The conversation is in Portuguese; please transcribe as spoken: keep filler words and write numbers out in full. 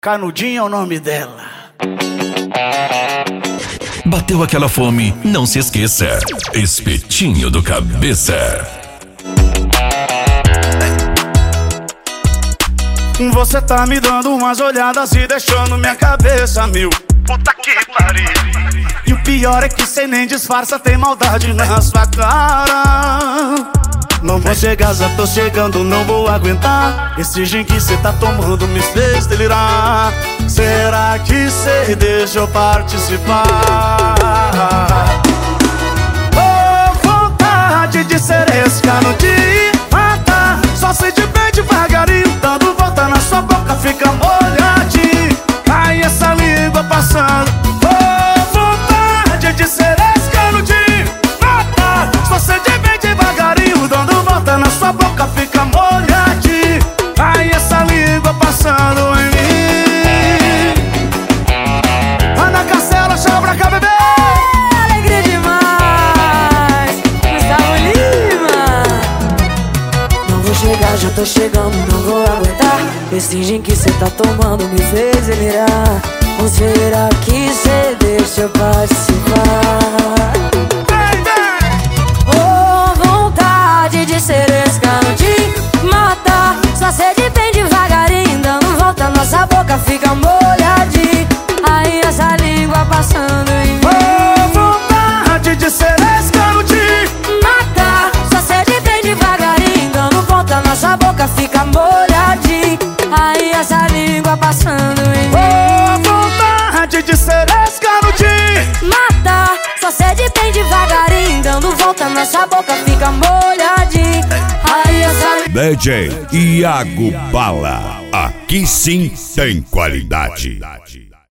Canudinho é o nome dela. Bateu aquela fome? Não se esqueça. Espetinho do Cabeça. Você tá me dando umas olhadas e deixando minha cabeça mil. Puta que pariu. E o pior é que cê nem disfarça, tem maldade na sua cara. Não vou chegar, já tô chegando, não vou aguentar. Esse gin que cê tá tomando me fez delirar. Será que cê deixa eu participar? Oh, vontade de ser esse canudinho, mata. Só sei de bem devagarinho, dando volta na sua boca, fica molhadinho. Ai, essa língua passando. Oh, vontade de ser esse canudinho, mata. Só sei de bem devagarinho, dando volta na sua boca, fica molhadinho. Ai, essa língua passando em mim. Ana Castela, chama pra cá, bebê. Alegria demais, Gustavo Lima. Não vou chegar, já tô chegando, não vou aguentar. Esse gin que cê tá tomando me fez delirar. Ou será que cê deixa eu participar? Oh, vontade de ser esse canudinho, mata. Só sede bem devagarinho, dando volta, nossa boca fica molhadinha. Aí essa língua passando em mim. Oh, vontade de ser esse canudinho, mata. Só sede bem devagarinho, dando volta, nossa boca fica molhadinha. Aí essa língua passando em mim. oh, vontade de ser esse canudinho, mata. Só sede bem devagarinho, dando volta, nossa boca fica molhadinha. Aí essa D J Iago Bala, aqui sim tem qualidade.